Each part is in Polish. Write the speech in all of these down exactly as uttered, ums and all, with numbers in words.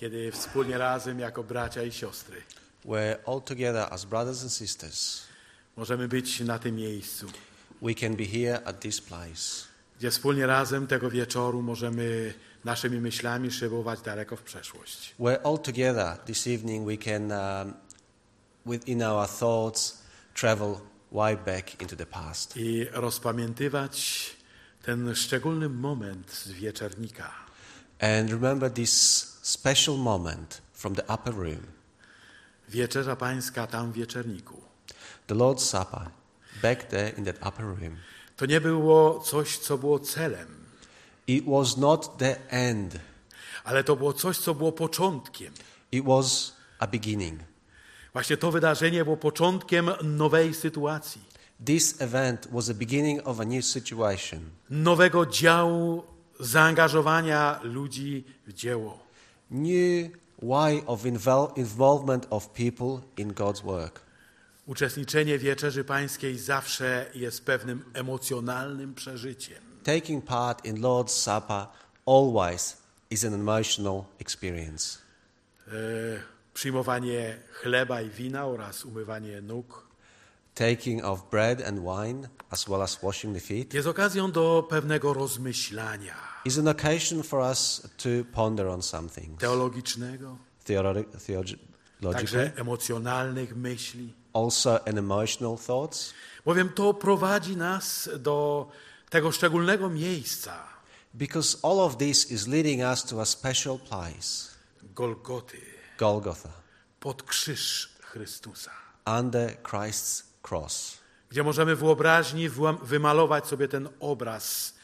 kiedy wspólnie razem jako bracia i siostry we're all together as brothers and sisters. możemy być na tym miejscu, We can be here at this place, gdzie wspólnie razem tego wieczoru możemy naszymi myślami szybować daleko w przeszłość. where all together this evening we can, um, within our thoughts, travel way back into the past I rozpamiętywać ten szczególny moment z wieczernika. and remember this special moment from the upper room, Wieczerza Pańska tam w wieczerniku. the Lord's Supper, back there in that upper room. To nie było coś, co było celem, It was not the end, ale to było coś, co było początkiem. it was a beginning. Właśnie to wydarzenie było początkiem nowej sytuacji, This event was the beginning of a new situation, nowego działu zaangażowania ludzi w dzieło. new way of invol- involvement of people in God's work. Uczestniczenie w Wieczerzy Pańskiej zawsze jest pewnym emocjonalnym przeżyciem. Taking part in Lord's Supper always is an emotional experience. E, przyjmowanie chleba i wina oraz umywanie nóg Taking of bread and wine, as well as washing the feet, jest okazją do pewnego rozmyślania is an occasion for us to ponder on some things. teologicznego, Theolo- theologically, także emocjonalnych myśli. also an emotional thoughts, Bowiem to prowadzi nas do tego szczególnego miejsca, because all of this is leading us to a special place, Golgoty, Golgotha, pod krzyż Chrystusa, under Christ's cross, gdzie możemy w wyobraźni włam- wymalować sobie ten obraz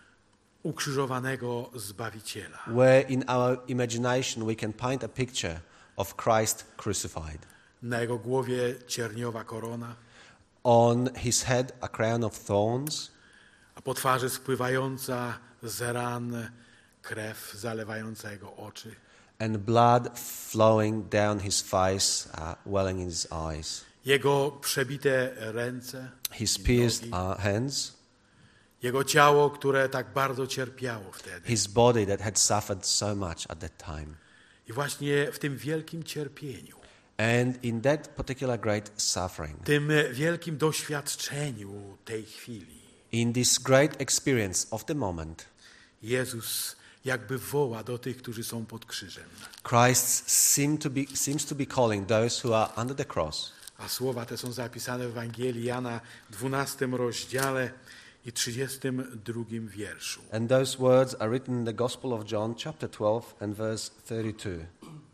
ukrzyżowanego Zbawiciela. where in our imagination we can paint a picture of Christ crucified. Na jego głowie cierniowa korona, On his head a crown of thorns, a po twarzy spływająca z ran krew zalewająca jego oczy. and blood flowing down his face, uh, welling in his eyes. Jego przebite ręce, His i pierced nogi, uh, hands, jego ciało, które tak bardzo cierpiało wtedy. his body that had suffered so much at that time. I właśnie w tym wielkim cierpieniu, And in that particular great suffering, tym wielkim doświadczeniu tej chwili, in this great experience of the moment, Jezus jakby woła do tych, którzy są pod krzyżem. Christ seem to be, seems to be calling those who are under the cross. A słowa te są zapisane w Ewangelii Jana, dwunastym rozdziale i trzydziestym drugim wierszu. And those words are written in the Gospel of John, chapter twelve and verse thirty-two.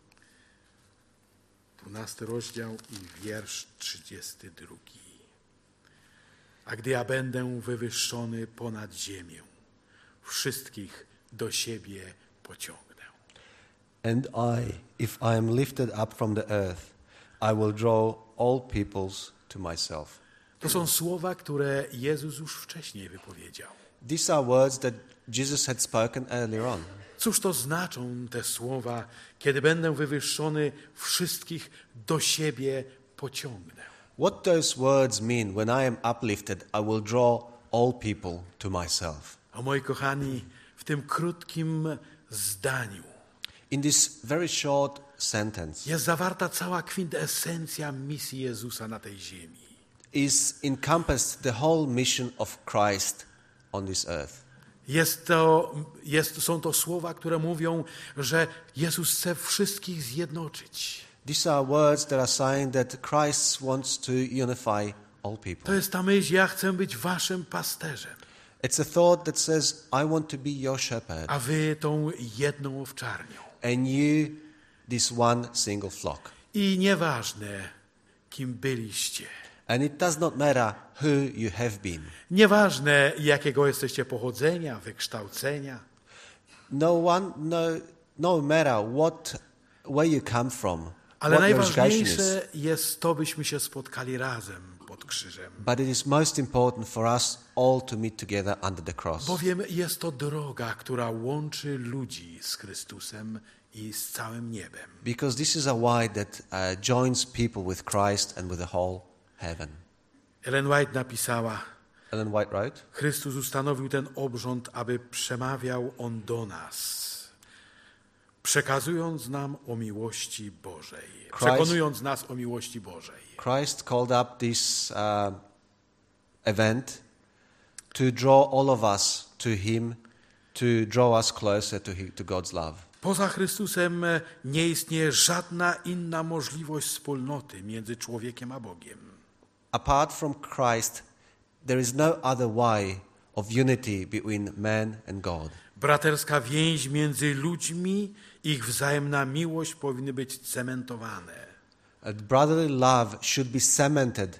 dwunasty rozdział i wiersz trzydziesty drugi. A gdy ja będę wywyższony ponad ziemię, wszystkich do siebie pociągnę. And I, if I am lifted up from the earth, I will draw all peoples to myself. To są słowa, które Jezus już wcześniej wypowiedział. These are words that Jesus had spoken earlier on. Cóż to znaczą te słowa, kiedy będę wywyższony, wszystkich do siebie pociągnę? What those words mean, when I am uplifted, I will draw all people to myself. A moi kochani, w tym krótkim zdaniu In this very short sentence jest zawarta cała kwintesencja misji Jezusa na tej ziemi. is encompassed the whole mission of Christ on this earth. Jest to, jest, są to słowa, które mówią, że Jezus chce wszystkich zjednoczyć. These are words that are saying that Christ wants to unify all To people. jest ta myśl, ja chcę być waszym pasterzem, It's a thought that says, I want to be your shepherd, a wy tą jedną owczarnią. and you this one single flock. I nieważne, kim byliście, And it does not matter who you have been. nieważne, jakiego jesteście pochodzenia, wykształcenia, No one, no, no matter what, where you come from, ale what your education is. najważniejsze jest to, byśmy się spotkali razem pod krzyżem. But it is most important for us all to meet together under the cross. Bowiem jest to droga, która łączy ludzi z Chrystusem i z całym niebem. Because this is a way that uh, joins people with Christ and with the whole heaven. Ellen White napisała, Ellen White wrote, Chrystus ustanowił ten obrząd, aby przemawiał On do nas. przekazując nam o miłości Bożej, przekonując nas o miłości Bożej. Christ called up this uh, event to draw all of us to Him, to draw us closer to, he, to God's love. Poza Chrystusem nie istnieje żadna inna możliwość wspólnoty między człowiekiem a Bogiem. Apart from Christ, there is no other way of unity between man and God. Braterska więź między ludźmi, ich wzajemna miłość powinny być cementowane A brotherly love should be cemented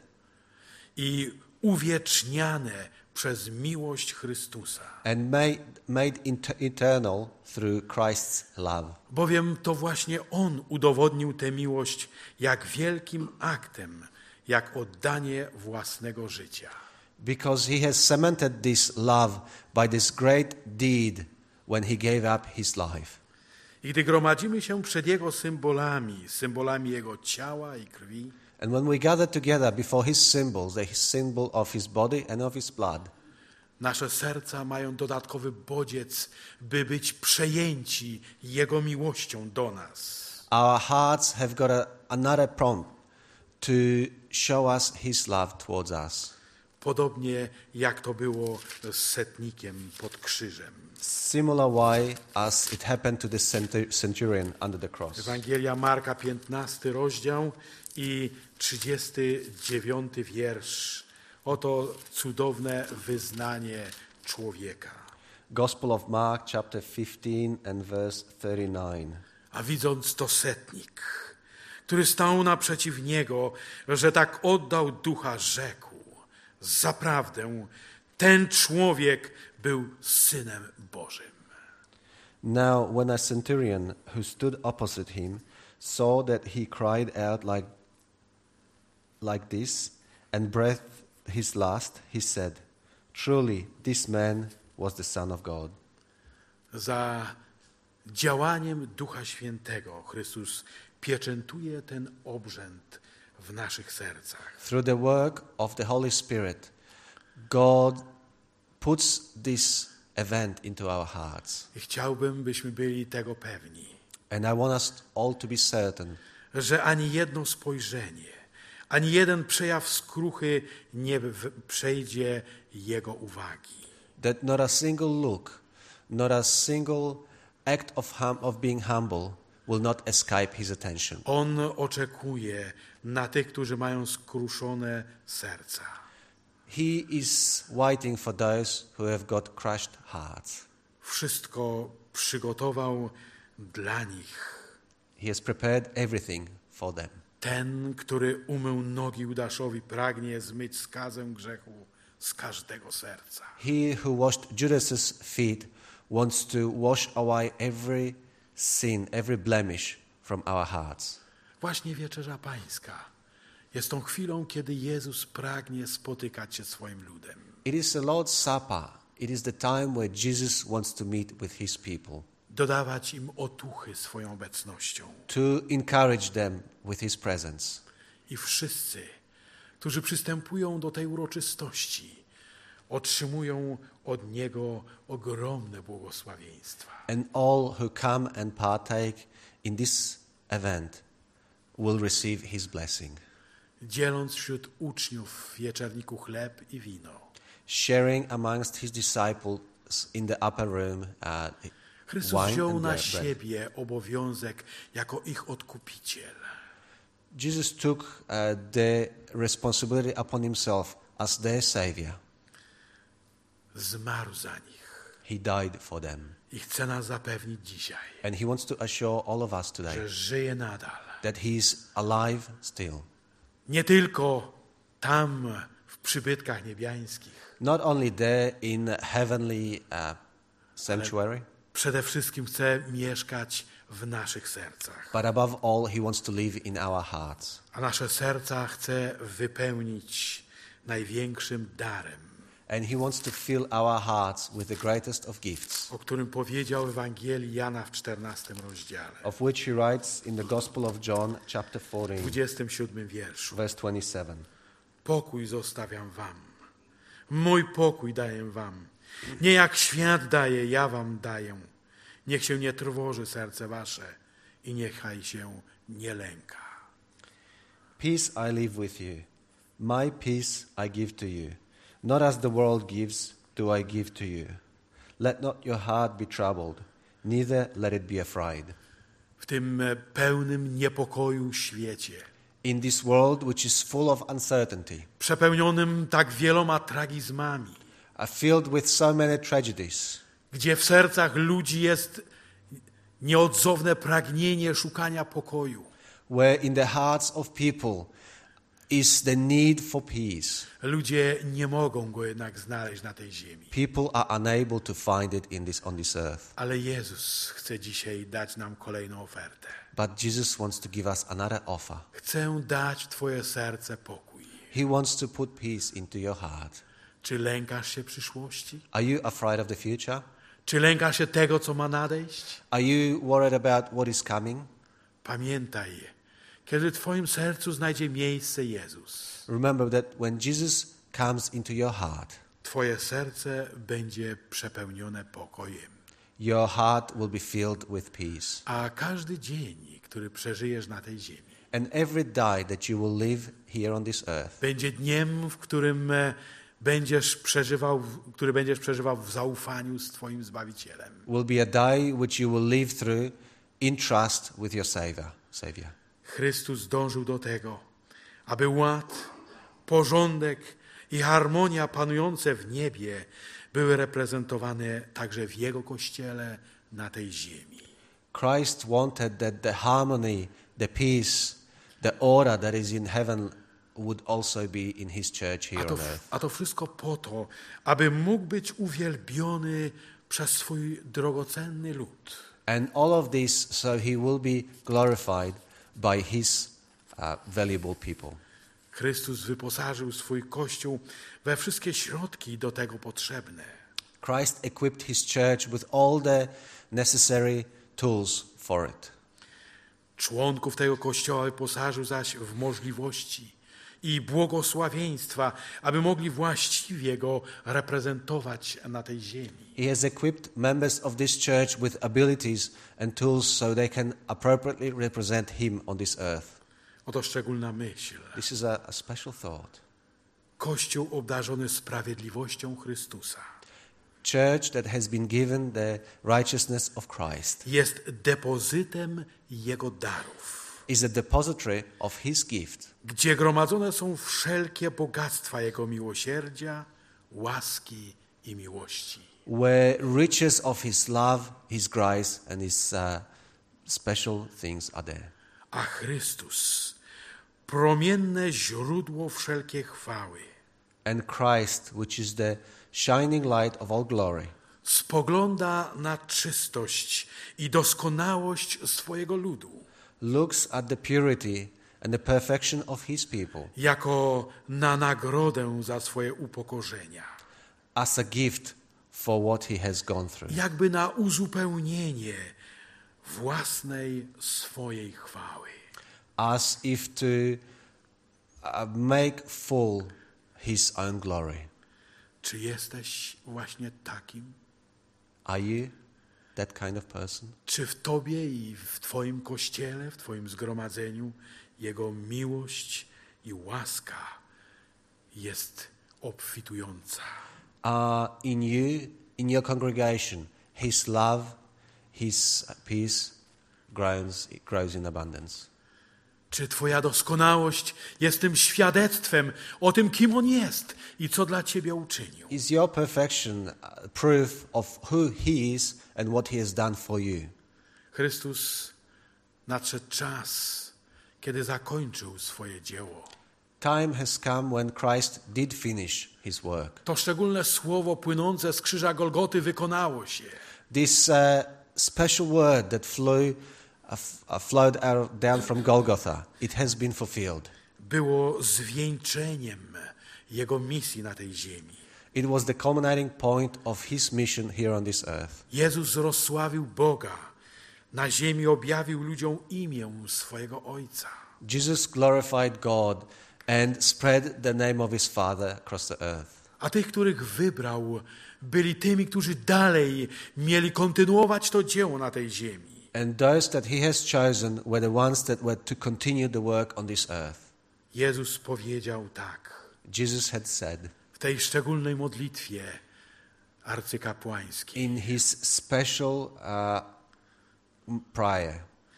i uwieczniane przez miłość Chrystusa. and made, made inter- eternal through Christ's love. Bowiem to właśnie On udowodnił tę miłość jak wielkim aktem, jak oddanie własnego życia. Because He has cemented this love by this great deed when He gave up His life. I gdy gromadzimy się przed Jego symbolami, symbolami Jego ciała i krwi, And when we gather together before His symbols, the symbol of His body and of His blood, nasze serca mają dodatkowy bodziec, by być przejęci Jego miłością do nas. our hearts have got a, another prompt to show us His love towards us. Podobnie jak to było z setnikiem pod krzyżem. Similar way as it happened to the centur- centurion under the cross. Ewangelia Marka, piętnasty rozdział i trzydziesty dziewiąty wiersz. Oto cudowne wyznanie człowieka. Gospel of Mark, chapter fifteen and verse thirty-nine. A widząc to setnik, który stał naprzeciw niego, że tak oddał ducha, rzekł: zaprawdę ten człowiek był Synem Bożym. Now, when a centurion who stood opposite him saw that he cried out like, like this and breathed his last, he said, truly, this man was the Son of God. Za działaniem Ducha Świętego Chrystus pieczętuje ten obrzęd w naszych sercach. Through the work of the Holy Spirit, God puts this event into our hearts. I chciałbym, byśmy byli tego pewni, And I want us all to be certain że ani jedno spojrzenie, ani jeden przejaw skruchy nie w- przejdzie Jego uwagi. that not a single look, not a single act of, hum, of being humble will not escape His attention. On oczekuje na tych, którzy mają skruszone serca. He is waiting for those who have got crushed hearts. Wszystko przygotował dla nich. He has prepared everything for them. Ten, który umył nogi Judaszowi, pragnie zmyć skazę grzechu z każdego serca. He who washed Judas's feet wants to wash away every sin, every blemish from our hearts. Właśnie Wieczerza Pańska jest tą chwilą, kiedy Jezus pragnie spotykać się z swoim ludem. It is the Lord's Supper. It is the time where Jesus wants to meet with His people, Dodawać im otuchy swoją obecnością. to encourage them with His presence. I wszyscy, którzy przystępują do tej uroczystości, otrzymują od Niego ogromne błogosławieństwa. And all who come and partake in this event will receive His blessing, Dzieląc wśród uczniów w wieczerniku chleb i wino. sharing amongst His disciples in the upper room uh, Chrystus wine wziął and na bread. siebie obowiązek jako ich odkupiciel. Jesus took uh, the responsibility upon Himself as their Savior. Zmarł za nich He died for them. i chce nas zapewnić dzisiaj, And He wants to assure all of us today że żyje nadal. that He is alive still. Nie tylko tam w przybytkach niebiańskich, Not only there in heavenly uh, sanctuary, przede wszystkim chce mieszkać w naszych sercach. but above all, He wants to live in our hearts. A nasze serca chce wypełnić największym darem, And He wants to fill our hearts with the greatest of gifts, o którym powiedział w Ewangelii Jana w czternastym rozdziale, of which He writes in the Gospel of John, chapter w fourteen, dwudziestym siódmym wierszu. verse twenty-seven. Pokój zostawiam wam. Mój pokój daję wam. Nie jak świat daje, ja wam daję. Niech się nie trwoży serce wasze i niechaj się nie lęka. Peace I leave with you. My peace I give to you. Not as the world gives, do I give to you. Let not your heart be troubled, neither let it be afraid. W tym pełnym niepokoju świecie, In this world which is full of uncertainty, przepełnionym tak wieloma tragizmami, are filled with so many tragedies, gdzie w sercach ludzi jest nieodzowne pragnienie szukania pokoju, where in the hearts of people is the need for peace, ludzie nie mogą go jednak znaleźć na tej ziemi. people are unable to find it in this, on this earth. Ale Jezus chce dzisiaj dać nam kolejną ofertę. But Jesus wants to give us another offer. Chcę dać w twoje serce pokój. He wants to put peace into your heart. Czy lękasz się przyszłości? Are you afraid of the future? Czy lękasz się tego, co ma nadejść? Are you worried about what is coming? Pamiętaj, kiedy w twoim sercu znajdzie miejsce Jezus, Remember that when Jesus comes into your heart, twoje serce będzie przepełnione pokojem. your heart will be filled with peace. A każdy dzień, który przeżyjesz na tej ziemi, And every day that you will live here on this earth będzie dniem, w którym e, będziesz przeżywał, który będziesz przeżywał w zaufaniu z twoim Zbawicielem. will be a day which you will live through in trust with your Savior. Savior. Chrystus dążył do tego, aby ład, porządek i harmonia panujące w niebie były reprezentowane także w Jego Kościele na tej ziemi. Christ wanted that the harmony, the peace, the order that is in heaven would also be in His church A here to, on earth. a to wszystko po to, aby mógł być uwielbiony przez swój drogocenny lud. And all of this so He will be glorified by His uh, valuable people. Chrystus wyposażył swój Kościół we wszystkie środki do tego potrzebne. Christ equipped His church with all the necessary tools for it. Członków tego Kościoła wyposażył zaś w możliwości i błogosławieństwa, aby mogli właściwie Go reprezentować na tej ziemi. He has equipped members of this church with abilities and tools so they can appropriately represent Him on this earth. Oto szczególna myśl. This is a, a special thought. Kościół obdarzony sprawiedliwością Chrystusa Church that has been given the righteousness of Christ jest depozytem Jego darów, is a depository of His gift, gdzie gromadzone są wszelkie bogactwa Jego miłosierdzia, łaski i miłości. where riches of His love, His grace, and His uh, special things are there. A Chrystus, promienne źródło wszelkiej chwały, And Christ, which is the shining light of all glory, spogląda na czystość i doskonałość swojego ludu looks at the purity and the perfection of His people jako na nagrodę za swoje upokorzenia, as a gift for what He has gone through, jakby na uzupełnienie własnej swojej chwały. as if to uh, make full His own glory. Czy jesteś właśnie takim? Are you that kind of person? Czy w tobie i w twoim kościele, w twoim zgromadzeniu Jego miłość i łaska jest obfitująca? Uh, in you, in your congregation, His love, His peace grows, it grows in abundance. Czy twoja doskonałość jest tym świadectwem o tym, kim On jest i co dla ciebie uczynił? Is your perfection uh, proof of who He is and what He has done for you? Chrystus, nadszedł czas, kiedy zakończył swoje dzieło. Time has come when Christ did finish His work. To szczególne słowo płynące z krzyża Golgoty wykonało się. This uh, special word that flew, uh, f- uh, flowed out, down from Golgotha, it has been fulfilled. Było zwieńczeniem Jego misji na tej ziemi. It was the culminating point of His mission here on this earth. Jezus rozsławił Boga. Na ziemi objawił ludziom imię swojego Ojca. Jesus glorified God and spread the name of His Father across the earth. A tych, których wybrał, byli tymi, którzy dalej mieli kontynuować to dzieło na tej ziemi. And those that he has chosen were the ones that were to continue the work on this earth. Jezus powiedział tak Jesus had said w tej szczególnej modlitwie arcykapłańskiej. in his special uh, prayer,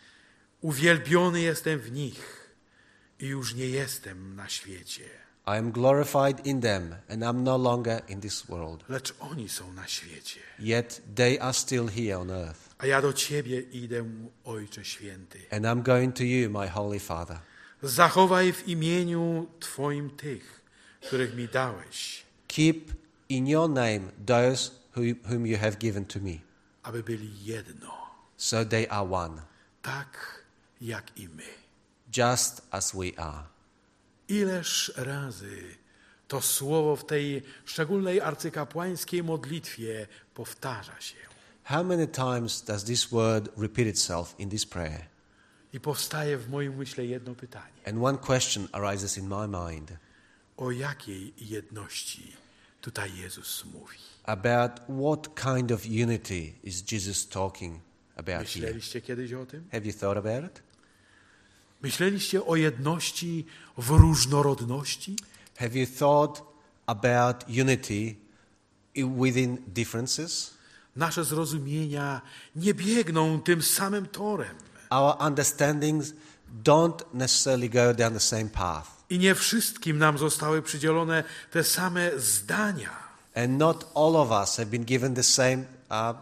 Uwielbiony jestem w nich i już nie jestem na świecie. I am glorified in them, and I'm no longer in this world. Lecz oni są na świecie. Yet they are still here on earth. A ja do Ciebie idę, Ojcze Święty. And I'm going to you, my Holy Father. Zachowaj w imieniu Twoim tych, których mi dałeś, Keep in your name those who, whom you have given to me, aby byli jedno, so they are one, tak jak i my. just as we are. Ileż razy to słowo w tej szczególnej arcykapłańskiej modlitwie powtarza się. How many times does this word repeat itself in this prayer? I powstaje w moim myśle jedno pytanie. And one question arises in my mind O jakiej jedności tutaj Jezus mówi? about what kind of unity is Jesus talking about here. Myśleliście kiedyś o tym? Have you thought about it? Myśleliście o jedności w różnorodności? Have you thought about unity i- within differences? Nasze zrozumienia nie biegną tym samym torem. Our understandings don't necessarily go down the same path. I nie wszystkim nam zostały przydzielone te same zdania. And not all of us have been given the same uh,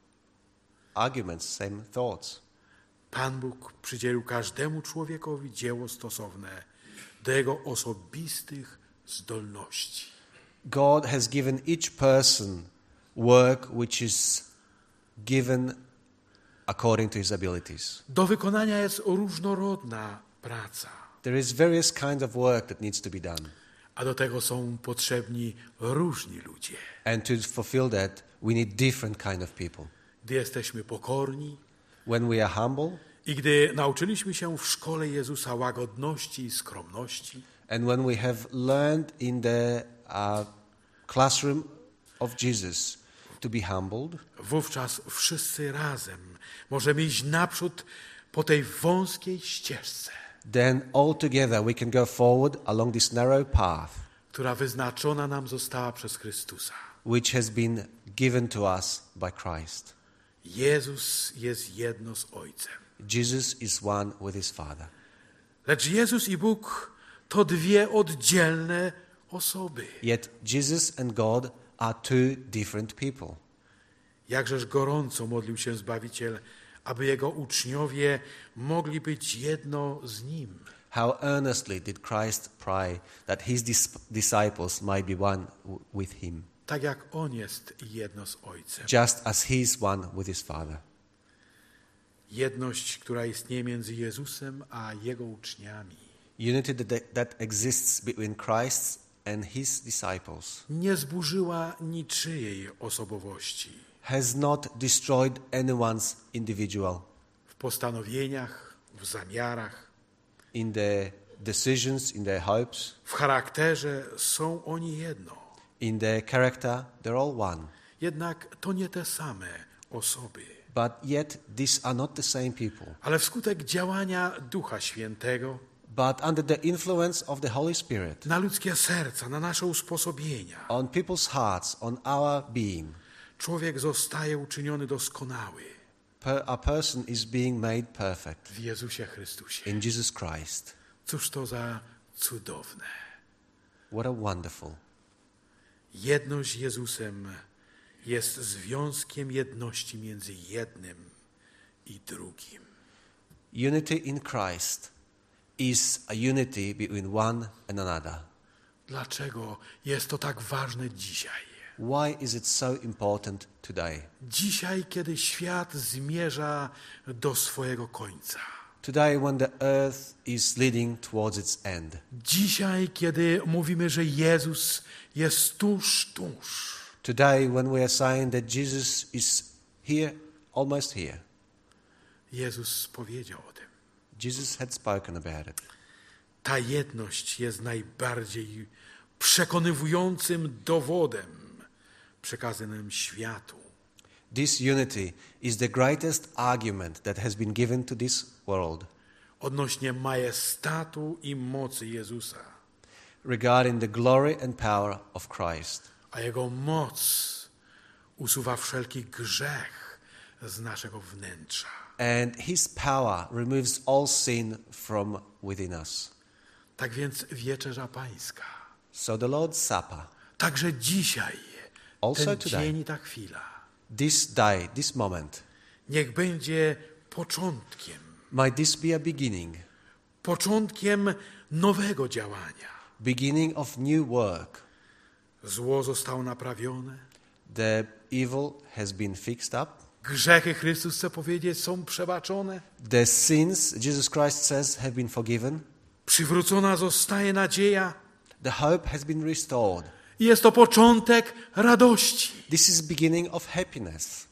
arguments, same thoughts. Pan Bóg przydzielił każdemu człowiekowi dzieło stosowne do jego osobistych zdolności. God has given each person work which is given according to his abilities. Do wykonania jest różnorodna praca, There is various kinds of work that needs to be done. a do tego są potrzebni różni ludzie. And to fulfill that, we need different kind of people. Gdy jesteśmy pokorni When we are humble i gdy nauczyliśmy się w szkole Jezusa łagodności i skromności, and when we have learned in the uh, classroom of Jesus to be humbled, wówczas wszyscy razem możemy iść naprzód po tej wąskiej ścieżce, then all together we can go forward along this narrow path która wyznaczona nam została przez Chrystusa. which has been given to us by Christ. Jezus jest jedno z Ojcem. Jesus is one with his Father. Lecz Jezus i Bóg to dwie oddzielne osoby. Yet Jesus and God are two different people. Jakżeż gorąco modlił się Zbawiciel, aby Jego uczniowie mogli być jedno z Nim. How earnestly did Christ pray that his dis- disciples might be one w- with him, Tak jak On jest jedno z Ojcem. just as he is one with his Father. Jedność, która istnieje między Jezusem a Jego uczniami, Unity that, that exists between Christ and his disciples nie zburzyła niczyjej osobowości. has not destroyed anyone's individual W postanowieniach, w zamiarach, in their decisions, in their hopes, w charakterze są oni jedno. in their character. They're all one. Jednak to nie te same osoby. But yet these are not the same people. Ale wskutek działania Ducha Świętego But under the influence of the Holy Spirit na ludzkie serca, na nasze usposobienia, on people's hearts, on our being, człowiek zostaje uczyniony doskonały per, a person is being made perfect w Jezusie Chrystusie. in Jesus Christ. Cóż to za cudowne. What a wonderful. Jedność z Jezusem jest związkiem jedności między jednym i drugim. Unity in Christ is a unity between one and another. Dlaczego jest to tak ważne dzisiaj? Why is it so important today? Dzisiaj, kiedy świat zmierza do swojego końca. Today when the earth is leading towards its end. Dzisiaj, kiedy mówimy, że Jezus jest tuż, tuż. Today when we are saying that Jesus is here, almost here. Jezus powiedział o tym. Jesus had spoken about it. Ta jedność jest najbardziej przekonywującym dowodem przekazanym światu. This unity is the greatest argument that has been given to this world Odnośnie majestatu i mocy Jezusa, regarding the glory and power of Christ. a Jego moc usuwa wszelki grzech z naszego wnętrza. And his power removes all sin from within us. Tak więc wieczerza pańska, So the Lord's Supper, także dzisiaj, Also ten today. dzień i ta chwila, this day, this moment, niech będzie początkiem, might this be a beginning, początkiem nowego działania. beginning of new work. Zło zostało naprawione, The evil has been fixed up. grzechy, Chrystus chce powiedzieć, są przebaczone, The sins, Jesus Christ says, have been forgiven. przywrócona zostaje nadzieja The hope has been restored. i jest to początek radości. This is beginning of happiness,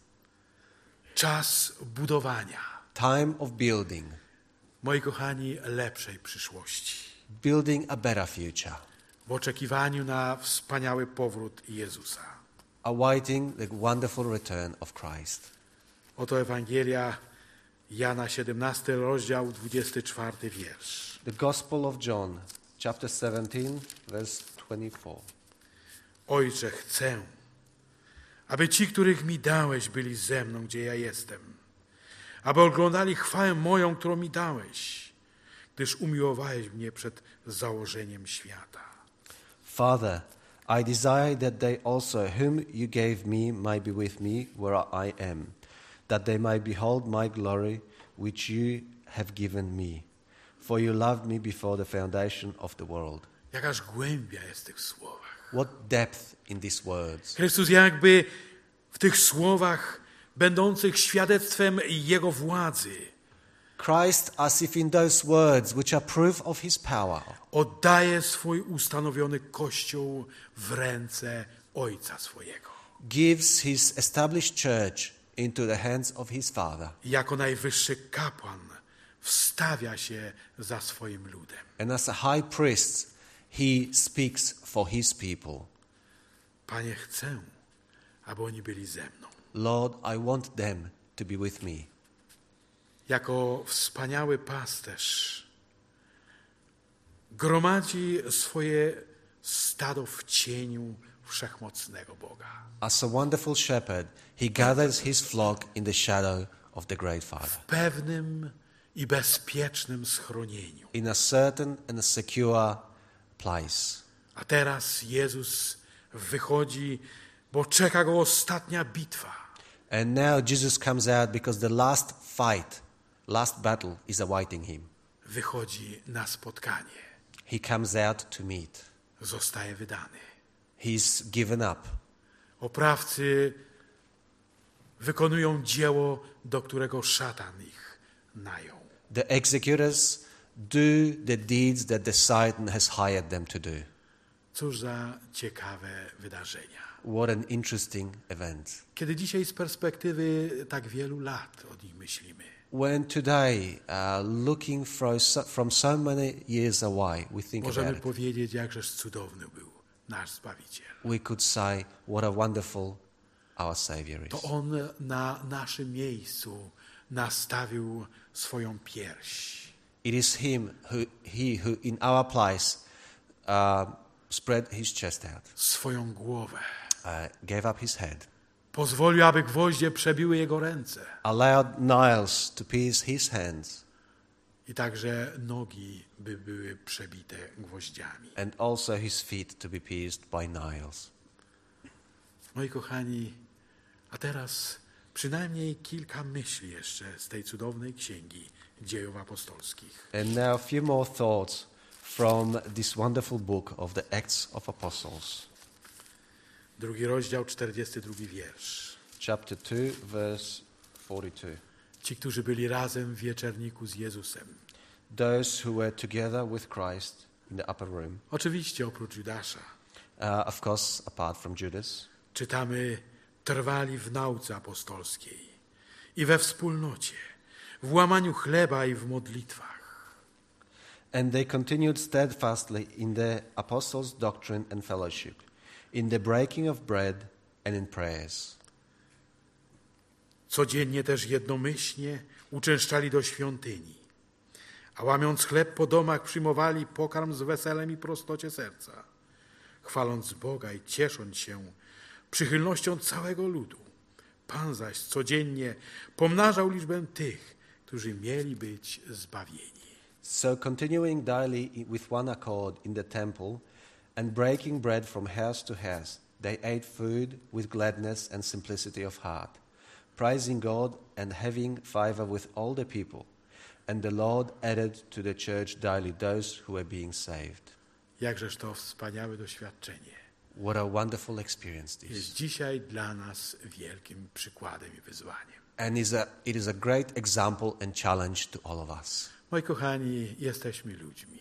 Czas budowania, time of building, moi kochani, lepszej przyszłości. building a better future, W oczekiwaniu na wspaniały powrót Jezusa. awaiting the wonderful return of Christ. Oto Ewangelia Jana, siedemnasty rozdział, dwudziesty czwarty wiersz. The Gospel of John, chapter seventeen, verse twenty-four. Ojcze, chcę, aby ci, których mi dałeś, byli ze mną, gdzie ja jestem, aby oglądali chwałę moją, którą mi dałeś, gdyż umiłowałeś mnie przed założeniem świata. Father, I desire that they also, whom you gave me, might be with me where I am, that they might behold my glory, which you have given me. For you loved me before the foundation of the world. Jakaż głębia jest w tych słowach. What depth in these words. Chrystus jakby w tych słowach będących świadectwem Jego władzy Christ, as if in those words, which are proof of his power, oddaje swój ustanowiony Kościół w ręce Ojca swojego. gives his established church into the hands of his Father. Jako najwyższy kapłan wstawia się za swoim ludem. And as a high priest, he speaks for his people. Panie, chcę, aby oni byli ze mną. Lord, I want them to be with me. Jako wspaniały pasterz gromadzi swoje stado w cieniu wszechmocnego Boga. As a wonderful shepherd, he gathers his flock in the shadow of the great Father, W pewnym i bezpiecznym schronieniu. in a certain and a secure place. A teraz Jezus wychodzi, bo czeka go ostatnia bitwa. And now Jesus comes out because the last fight, last battle is awaiting him. Wychodzi na spotkanie. He comes out to meet. Zostaje wydany. He's given up. Oprawcy wykonują dzieło, do którego szatan ich najął. The executors do the deeds that the Satan has hired them to do. Cóż za ciekawe wydarzenia. What an interesting event. Kiedy dzisiaj z perspektywy tak wielu lat o nich myślimy, When today, uh, looking from so, from so many years away, we think możemy about it, powiedzieć, jakżeż cudowny był nasz Zbawiciel. we could say what a wonderful our Savior To is. On na naszym miejscu nastawił swoją pierś. It is Him who He who in our place uh, spread His chest out, Swoją głowę. uh, gave up His head, Pozwolił, aby gwoździe przebiły Jego ręce. allowed nails to pierce His hands, I także nogi by były przebite gwoździami. and also His feet to be pierced by nails. Moi kochani, a teraz przynajmniej kilka myśli jeszcze z tej cudownej księgi Dziejów Apostolskich. And now a few more thoughts from this wonderful book of the Acts of Apostles. Drugi rozdział, czterdziesty drugi wiersz. Chapter two, verse forty-two. Ci, którzy byli razem w wieczerniku z Jezusem. Those who were together with Christ in the upper room, Oczywiście oprócz Judasza. uh, of course, apart from Judas, Czytamy, trwali w nauce apostolskiej i we wspólnocie, w łamaniu chleba i w modlitwach. And they continued steadfastly in the apostles' doctrine and fellowship, in the breaking of bread and in prayers. Codziennie też jednomyślnie uczęszczali do świątyni, a łamiąc chleb po domach przyjmowali pokarm z weselem i prostocie serca, chwaląc Boga i ciesząc się przychylnością całego ludu. Pan zaś codziennie pomnażał liczbę tych, którzy mieli być zbawieni. So continuing daily with one accord in the temple and breaking bread from house to house, they ate food with gladness and simplicity of heart, praising God and having favor with all the people. And the Lord added to the church daily those who were being saved. Jakżeż to wspaniałe doświadczenie. What a wonderful experience this. Jest dzisiaj dla nas wielkim przykładem i wyzwaniem. And is a, it is a great example and challenge to all of us. Moi kochani, jesteśmy ludźmi.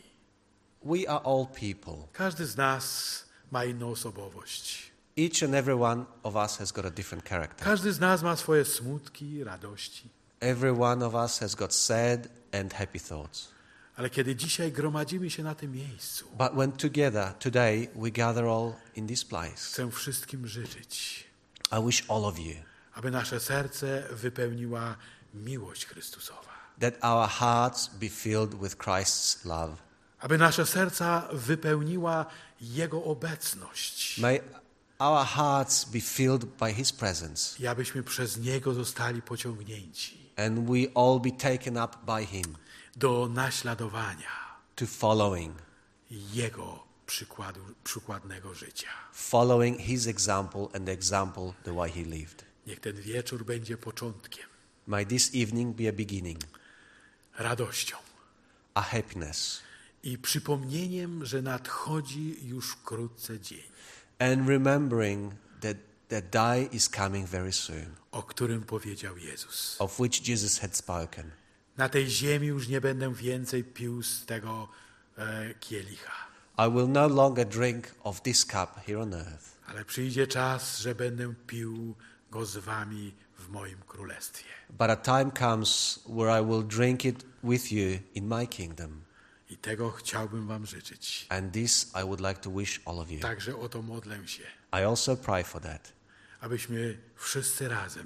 We are all people. Każdy z nas ma inną osobowość. Each and every one of us has got a different character. Każdy z nas ma swoje smutki, radości. Every one of us has got sad and happy thoughts. Ale kiedy dzisiaj gromadzimy się na tym miejscu, But when together, today, we gather all in this place, chcę wszystkim życzyć, I wish all of you aby nasze serce wypełniła miłość Chrystusowa. that our hearts be filled with Christ's love. Aby nasze serca wypełniła Jego obecność. May our hearts be filled by His presence, I abyśmy przez Niego zostali pociągnięci and we all be taken up by Him do naśladowania to following, Jego przykładu, przykładnego życia. following His example and the example the way He lived. Niech ten wieczór będzie początkiem, May this evening be a beginning, radością a happiness, i przypomnieniem, że nadchodzi już wkrótce dzień, and remembering that the day is coming very soon, o którym powiedział Jezus. of which Jesus had spoken. Na tej ziemi już nie będę więcej pił z tego e, kielicha, I will no longer drink of this cup here on earth, ale przyjdzie czas, że będę pił go z wami w moim królestwie. but a time comes where I will drink it with you in my kingdom. I tego chciałbym wam życzyć. And this I would like to wish all of you. Także o to modlę się, I also pray for that, abyśmy wszyscy razem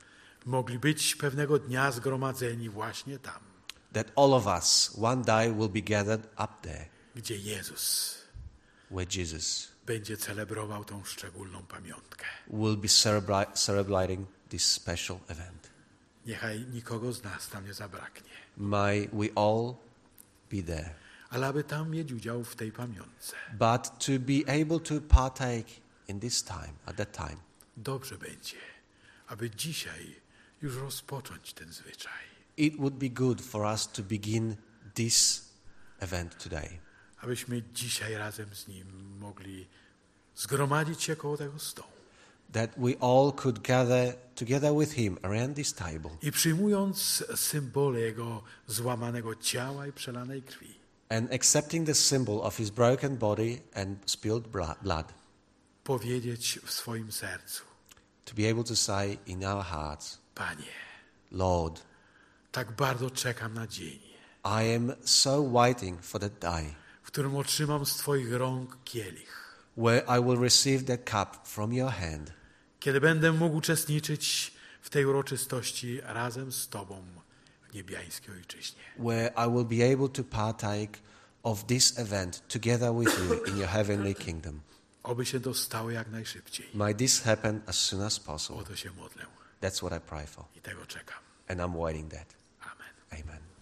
mogli być pewnego dnia zgromadzeni właśnie tam, that all of us one day will be gathered up there gdzie Jezus where Jesus będzie celebrował tą szczególną pamiątkę. will be celebra- celebrating this special event. Niechaj nikogo z nas tam nie zabraknie, May we all be there. ale aby tam mieć udział w tej pamiątce. But to be able to partake in this time, at that time, Dobrze będzie, aby dzisiaj już rozpocząć ten zwyczaj, it would be good for us to begin this event today. abyśmy dzisiaj razem z Nim mogli zgromadzić się koło tego stołu That we all could gather together with Him around this table i przyjmując symbole Jego złamanego ciała i przelanej krwi, and accepting the symbol of His broken body and spilled blo- blood, powiedzieć w swoim sercu: to be able to say in our hearts, Panie, Lord, tak bardzo czekam na dzień, I am so waiting for that day w którym otrzymam z Twoich rąk kielich, where I will receive that cup from your hand, kiedy będę mógł uczestniczyć w tej uroczystości razem z Tobą w niebiańskiej Ojczyźnie. where I will be able to partake of this event together with you in your heavenly kingdom. Oby się to stało jak najszybciej. May this happen as soon as possible. O to się modlę That's what I pray for. i tego czekam. And I'm waiting that. Amen. Amen.